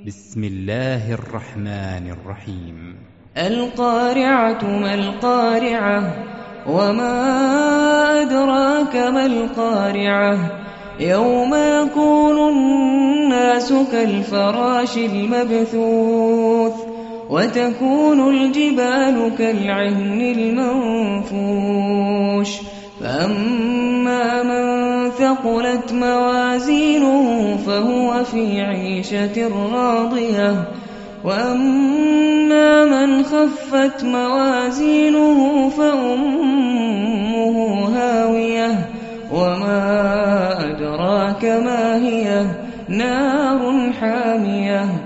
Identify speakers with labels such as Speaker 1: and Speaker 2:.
Speaker 1: بسم الله الرحمن الرحيم.
Speaker 2: القارعة ما القارعة وما أدراك ما القارعة يوم يكون الناس كالفراش المبثوث وتكون الجبال كالعهن المنفوش فأما من ثقلت موازينه فهو في عيشة راضية وأما من خفت موازينه فأمه هاوية وما أدراك ما هي نار حامية